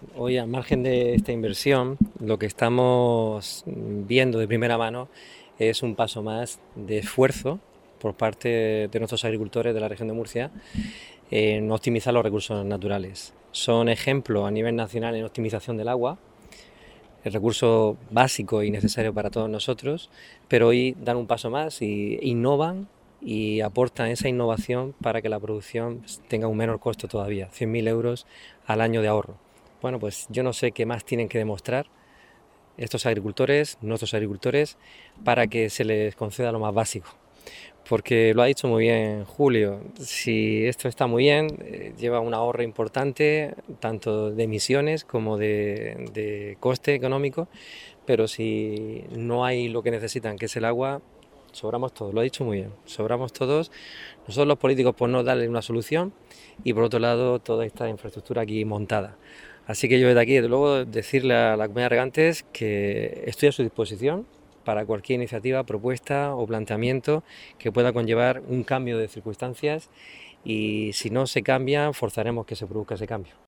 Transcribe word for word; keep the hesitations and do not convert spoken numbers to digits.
Hoy, al margen de esta inversión, lo que estamos viendo de primera mano es un paso más de esfuerzo por parte de nuestros agricultores de la región de Murcia en optimizar los recursos naturales. Son ejemplos a nivel nacional en optimización del agua, el recurso básico y necesario para todos nosotros, pero hoy dan un paso más y innovan y aportan esa innovación para que la producción tenga un menor costo todavía, cien mil euros al año de ahorro. Bueno, pues yo no sé qué más tienen que demostrar estos agricultores, nuestros agricultores, para que se les conceda lo más básico. Porque lo ha dicho muy bien Julio, si esto está muy bien, eh, lleva un ahorro importante, tanto de emisiones como de, de coste económico, pero si no hay lo que necesitan, que es el agua, sobramos todos, lo ha dicho muy bien, sobramos todos. Nosotros los políticos por no darle una solución y por otro lado toda esta infraestructura aquí montada. Así que yo desde aquí, desde luego, decirle a la comunidad de regantes que estoy a su disposición para cualquier iniciativa, propuesta o planteamiento que pueda conllevar un cambio de circunstancias y si no se cambia, forzaremos que se produzca ese cambio.